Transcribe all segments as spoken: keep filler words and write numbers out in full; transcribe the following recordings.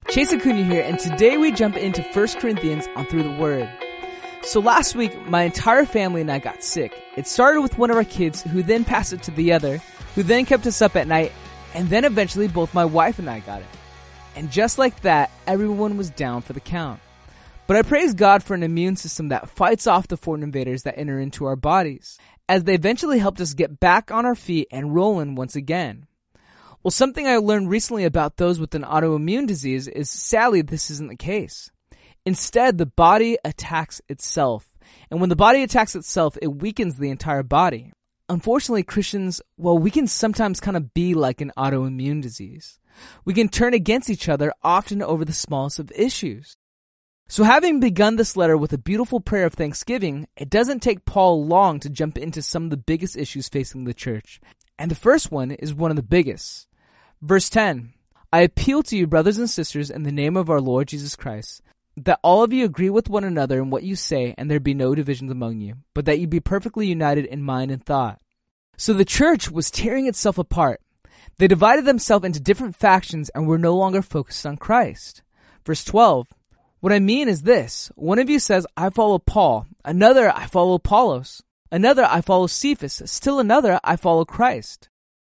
Chase Acuna here, and today we jump into First Corinthians on Through the Word. So last week, my entire family and I got sick. It started with one of our kids, who then passed it to the other, who then kept us up at night, and then eventually both my wife and I got it. And just like that, everyone was down for the count. But I praise God for an immune system that fights off the foreign invaders that enter into our bodies, as they eventually helped us get back on our feet and rolling once again. Well, something I learned recently about those with an autoimmune disease is sadly this isn't the case. Instead, the body attacks itself. And when the body attacks itself, it weakens the entire body. Unfortunately, Christians, well, we can sometimes kind of be like an autoimmune disease. We can turn against each other often over the smallest of issues. So having begun this letter with a beautiful prayer of thanksgiving, it doesn't take Paul long to jump into some of the biggest issues facing the church. And the first one is one of the biggest. Verse ten, I appeal to you, brothers and sisters, in the name of our Lord Jesus Christ, that all of you agree with one another in what you say, and there be no divisions among you, but that you be perfectly united in mind and thought. So the church was tearing itself apart. They divided themselves into different factions and were no longer focused on Christ. Verse twelve, what I mean is this, one of you says, I follow Paul, another, I follow Apollos, another, I follow Cephas, still another, I follow Christ.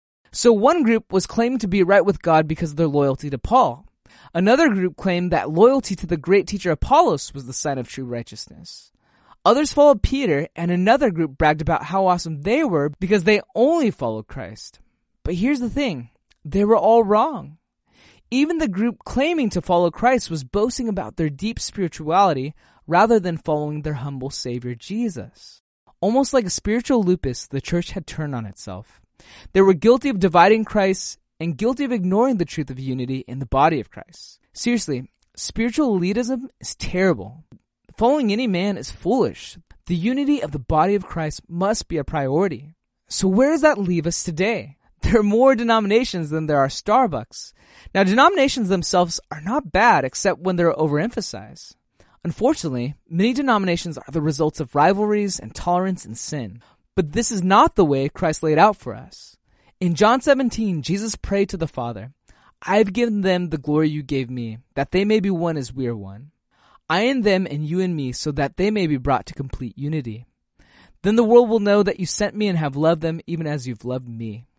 So one group was claiming to be right with God because of their loyalty to Paul. Another group claimed that loyalty to the great teacher Apollos was the sign of true righteousness. Others followed Peter, and another group bragged about how awesome they were because they only followed Christ. But here's the thing, they were all wrong. Even the group claiming to follow Christ was boasting about their deep spirituality rather than following their humble Savior Jesus. Almost like a spiritual lupus, the church had turned on itself. They were guilty of dividing Christ and guilty of ignoring the truth of unity in the body of Christ. Seriously, spiritual elitism is terrible. Following any man is foolish. The unity of the body of Christ must be a priority. So where does that leave us today? There are more denominations than there are Starbucks. Now, denominations themselves are not bad except when they're overemphasized. Unfortunately, many denominations are the results of rivalries, intolerance, and sin. But this is not the way Christ laid out for us. In John seventeen, Jesus prayed to the Father, I have given them the glory you gave me, that they may be one as we are one. I in them and you in me, so that they may be brought to complete unity. Then the world will know that you sent me and have loved them even as you've loved me.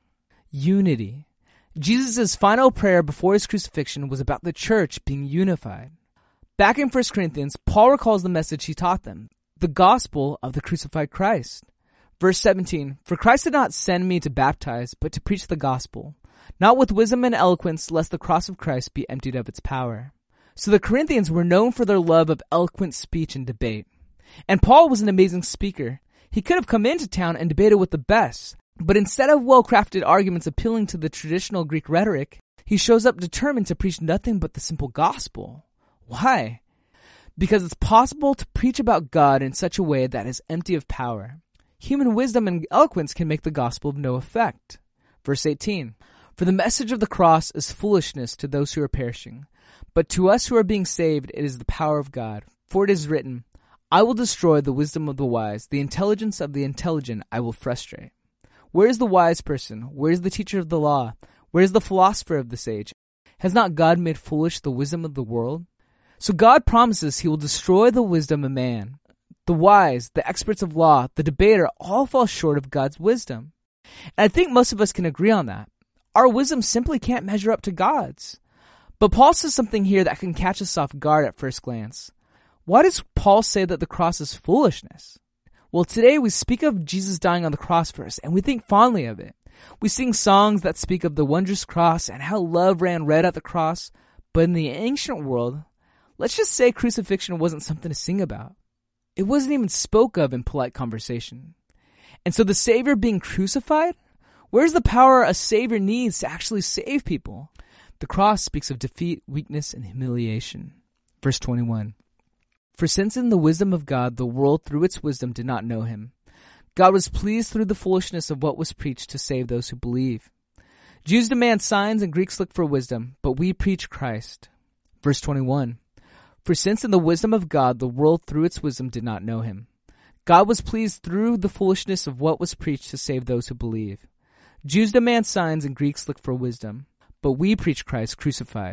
Unity. Jesus' final prayer before his crucifixion was about the church being unified. Back in First Corinthians, Paul recalls the message he taught them, the gospel of the crucified Christ. Verse seventeen, for Christ did not send me to baptize, but to preach the gospel, not with wisdom and eloquence, lest the cross of Christ be emptied of its power. So the Corinthians were known for their love of eloquent speech and debate. And Paul was an amazing speaker. He could have come into town and debated with the best, but instead of well-crafted arguments appealing to the traditional Greek rhetoric, he shows up determined to preach nothing but the simple gospel. Why? Because it's possible to preach about God in such a way that is empty of power. Human wisdom and eloquence can make the gospel of no effect. Verse eighteen, for the message of the cross is foolishness to those who are perishing, but to us who are being saved it is the power of God. For it is written, I will destroy the wisdom of the wise, the intelligence of the intelligent I will frustrate. Where is the wise person? Where is the teacher of the law? Where is the philosopher of this age? Has not God made foolish the wisdom of the world? So God promises he will destroy the wisdom of man. The wise, the experts of law, the debater all fall short of God's wisdom. And I think most of us can agree on that. Our wisdom simply can't measure up to God's. But Paul says something here that can catch us off guard at first glance. Why does Paul say that the cross is foolishness? Well, today we speak of Jesus dying on the cross for us, and we think fondly of it. We sing songs that speak of the wondrous cross and how love ran red at the cross. But in the ancient world, let's just say crucifixion wasn't something to sing about. It wasn't even spoke of in polite conversation. And so the Savior being crucified? Where's the power a Savior needs to actually save people? The cross speaks of defeat, weakness, and humiliation. Verse twenty-one. For since in the wisdom of God the world through its wisdom did not know him, God was pleased through the foolishness of what was preached to save those who believe. Jews demand signs and Greeks look for wisdom, but we preach Christ. Verse twenty-one. For since in the wisdom of God the world through its wisdom did not know him, God was pleased through the foolishness of what was preached to save those who believe. Jews demand signs and Greeks look for wisdom, but we preach Christ crucified,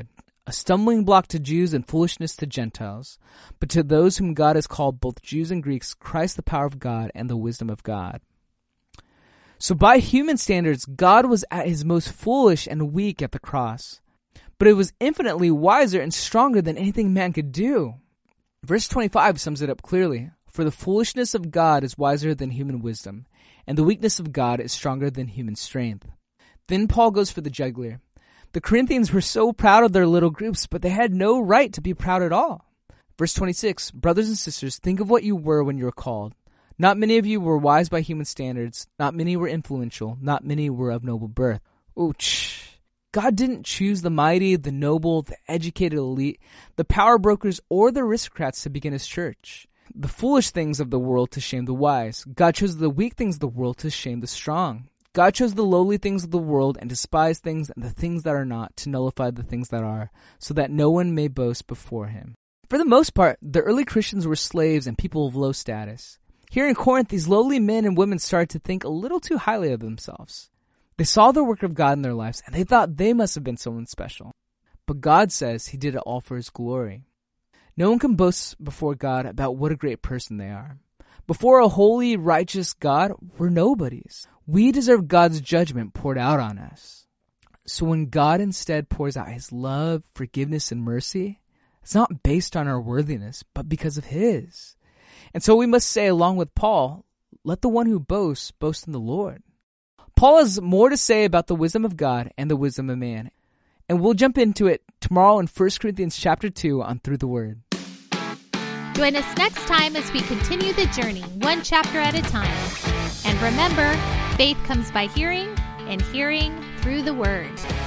a stumbling block to Jews and foolishness to Gentiles. But to those whom God has called, both Jews and Greeks, Christ the power of God and the wisdom of God. So by human standards, God was at his most foolish and weak at the cross. But it was infinitely wiser and stronger than anything man could do. Verse twenty-five sums it up clearly. For the foolishness of God is wiser than human wisdom, and the weakness of God is stronger than human strength. Then Paul goes for the jugular. The Corinthians were so proud of their little groups, but they had no right to be proud at all. Verse twenty-six, brothers and sisters, think of what you were when you were called. Not many of you were wise by human standards. Not many were influential. Not many were of noble birth. Ouch. God didn't choose the mighty, the noble, the educated elite, the power brokers, or the aristocrats to begin his church. The foolish things of the world to shame the wise. God chose the weak things of the world to shame the strong. God chose the lowly things of the world and despised things and the things that are not to nullify the things that are, so that no one may boast before him. For the most part, the early Christians were slaves and people of low status. Here in Corinth, these lowly men and women started to think a little too highly of themselves. They saw the work of God in their lives, and they thought they must have been someone special. But God says he did it all for his glory. No one can boast before God about what a great person they are. Before a holy, righteous God, we're nobodies. We deserve God's judgment poured out on us. So when God instead pours out his love, forgiveness, and mercy, it's not based on our worthiness, but because of his. And so we must say, along with Paul, let the one who boasts boast in the Lord. Paul has more to say about the wisdom of God and the wisdom of man. And we'll jump into it tomorrow in First Corinthians chapter two on Through the Word. Join us next time as we continue the journey, one chapter at a time. And remember, faith comes by hearing, and hearing through the Word.